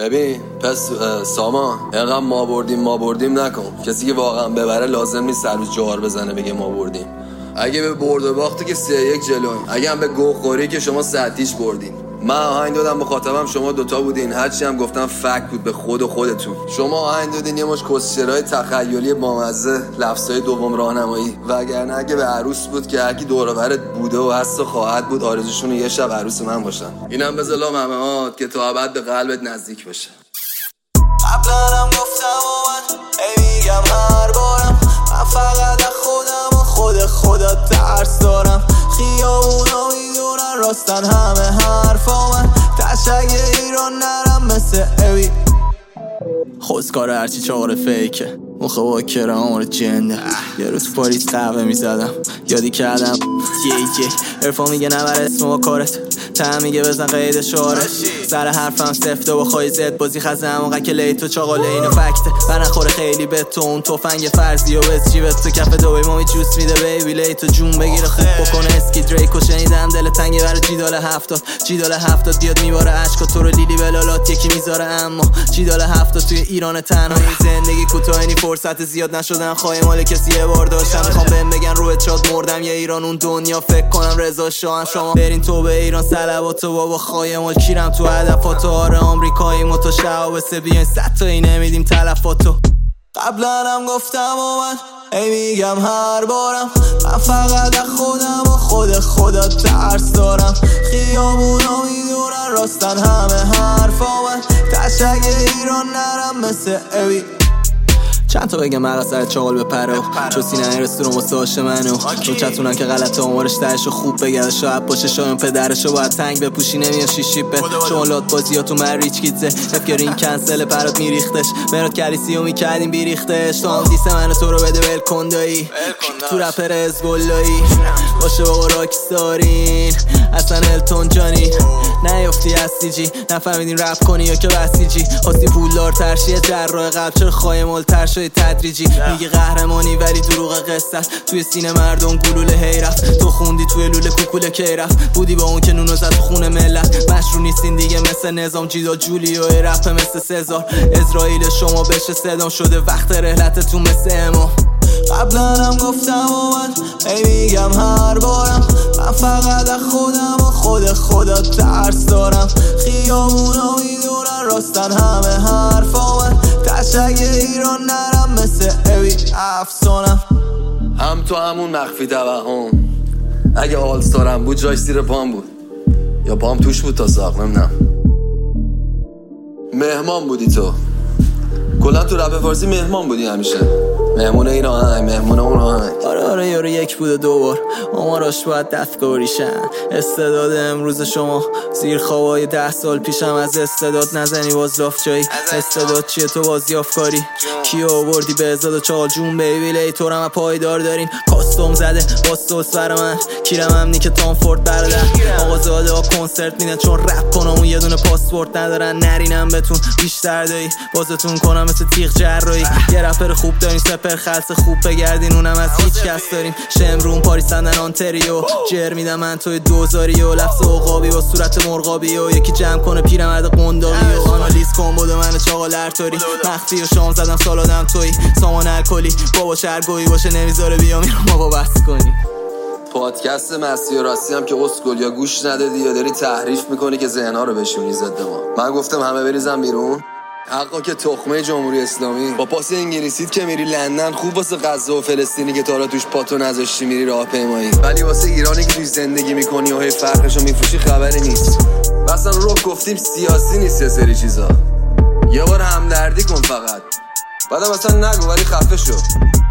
ببین پس سامان اینقدر ما بردیم نکن. کسی که واقعا ببره لازم نیست سر روز جوار بزنه بگه ما بردیم. اگه به برد و باخته که 3-1 جلویم، اگه هم به گوه خوری که شما 3-0 بردین. من آهنگ دادم مخاطبم شما دوتا بودین، هرچی هم گفتم فک بود به خودتون. شما آهنگ دادین یه مش کسچرای تخیلی بامزه، لفظای دوم راهنمایی، وگرنه اگه به عروس بود که هرکی دور و برت بوده و هست و خواهد بود آرزوشون یه شب عروس من باشن. اینم به ظلام همهات که تا ابد به قلبت نزدیک بشه. قبلا هم گفتم و من میگم هر بارم، من فقط خودم و خدا ترس دارم. خیابونا میدونن راستن همه حرفا، من تشک ایران نرم مثل اوی. خوزکار هرچی چهار فیکه، مخه با کرامار جنده. یه روز پاریس قهوه میزدم، یادی کردم جی ارفا میگه نبر اسم با کارت، تهم میگه بزن قید شعارت. سر حرفم سفته با خواهی زد بازی خزه همونقدر که لیتو چاقاله اینو فکته. برنخوره خیلی به تو اون توفنگ فرضی و بز جیبت تو کف دوی مامی جوس میده بیبی لیتو جون بگیره خوب بکنه اسکی دریکو. شنیدم دل تنگه برای جیدال 70 بیاد میباره عشقا تو رو لیلی بلالات یکی میذاره. اما جیدال 70 توی ایران تنهایی زندگی کوتاهی فرصت زیاد نشدن خواهی مال کسی یه بار داشتم. میخوام بهم بگن روی چاد مردم یه ایران اون دنیا فکر کنم رضا شاه. شما برین تو به ایران سلواتو بابا خواهی مال کیرم تو هدفاتو. آره آمریکایی ما تو شعبسه بیاین 100 تایی نمیدیم تلفاتو. قبلا هم گفتم و من میگم هر بارم، من فقط خودم و خدا ترس دارم. خیابونا میدونن راستن همه حرفا، من تشک ایران نرم مثل اوی. چند تا بگم مغز سر چاقال بپره چو سینه رستوران واسه عاش منو. چون چتونن که غلطه آمارش تهشو خوب بگرده. شاید باشه شایم پدرشو باید تنگ بپوشی نمیاد شیشی به شمالات بازیاتون من ریچ کیتزه. افگرین کنسل پرات میریختش مراد کلیسیو میکردیم بیریختش. تو هم دیسه منو تو رو بده ول کندایی تو رپر ازگلایی باشه بابا راکستارین اصلا التون جانی. نیافتی هستی جی نفهمیدین رپ کنی یا که بسیجی. خواستی پولدار ترشیه جراح قلب چرا خواهی مال ترشای تدریجی. میگه قهرمانی ولی دروغ قصه توی سینه مردم گلوله هی رفت. تو خوندی توی لوله کوکوله کی رفت. بودی با اون که نونو زد تو خونه ملت. مشروع نیستین دیگه مثل نظام جیدا جولیو رپ مثل سزار. اسرائیل شما بشه صدام شده وقت رحلتتون مثل امام. قبلا هم گفتم و من میگم هر بارم، من فقط خودم و خدا ترس دارم. خیابونا میدونن راستن همه حرفا، من تشک ایران نرم مثل اوی افسانم. هم تو همون مخفی توهم، اگه آلستارم بود جایش زیر پام بود یا پام توش بود تا ساق نمیدونم. مهمان بودی تو کلا تو رپ فارسی مهمان بودی همیشه. مهمون این آهنگ مهمون اون آهنگ. آره یارو یک بود و دوبار آماراش باید دستگاری شن. استعداد امروز شما زیر خوابای 10 سال پیشم از استعداد نزنی باز لاف جایی. استعداد چیه تو بازی افکاری کیو آوردی به ازاد و چال جون بیبی لیتورم پایدار دارین. کاستوم زده با سوس برا من کیرم همنی که تام فورد برادر. آقا زاده ها کنسرت میدن چون رپ کنم اون یه دونه پاسپورت ندارن. نرینم بتون بیشتر دایی بازتون کنم مثل تیغ جراحی. یه رپر خوب دارین سپر خلص خوب بگردین اونم از هیچ کس دارین. شمرون پاریس لندن آنتریو جر میدم من توی دوزاری و لفظ عقابی با صورت مرغابی و یکی جمع کنه پیرمرد قنداقی و آنالیز کن بود من چاقال ارتاری. مخفی و شام زدم سالادم توی سامان الکلی بابا شرگویی باشه نمیذاره بیام اینو ما با بس کنی. پادکست مستی و راستی هم که اسکل یا گوش ندادی یا داری تحریف میکنی که ذهن‌ها رو بشونی ضد ما. من گفتم همه بریزن بیرون. حقا که تخمه جمهوری اسلامی با پاس انگلیسیت که میری لندن خوب واسه غزه و فلسطینی که تا حالا توش پاتو نذاشتی میری راهپیمایی، ولی واسه ایرانی که توش زندگی میکنی و هی فرقشو میفروشی خبری نیست. اصلا رو گفتیم سیاسی نیست یه سری چیزا. یه بار همدردی کن فقط بعدم اصلا نگو ولی خفه شو.